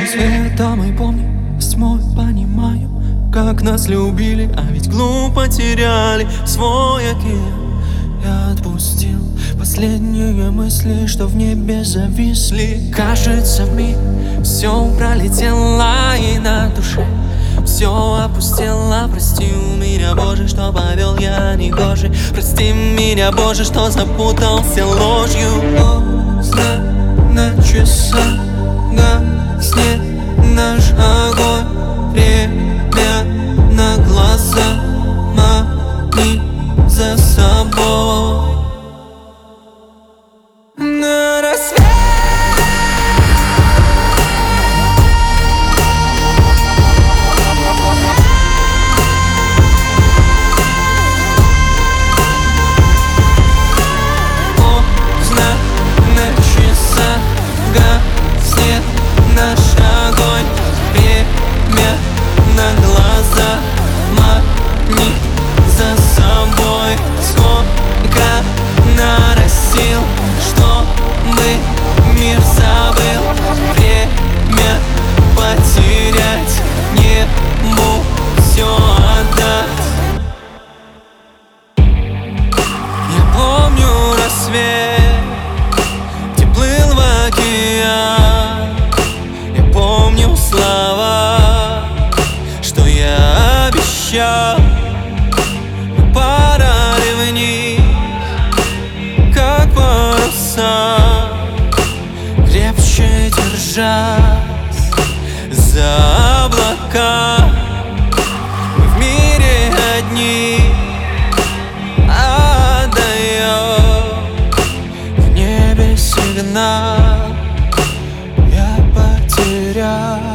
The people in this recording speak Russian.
Светом и помню, тьмой понимаю, как нас любили, а ведь глупо теряли свой океан. Я отпустил последние мысли, что в небе зависли. Кажется, вмиг все пролетело, и на душе все опустело. Прости меня, Боже, что повел я негоже. Прости меня, Боже, что запутался ложью. Поздно на часах гаснет наш огонь. Время на глаза манит за собой. На рассвете поздно на часах гаснет наш огонь. Время на глаза манит за собой. Сколько нарастил, чтобы мир забыл. Время потерять, небу все отдать. Я помню рассвет, где плыл в океан. Я помню слова, что я обещал. Мы парали вниз, как паруса, крепче держась за облака. Мы в мире одни, отдаем в небе сигнал. Я потерял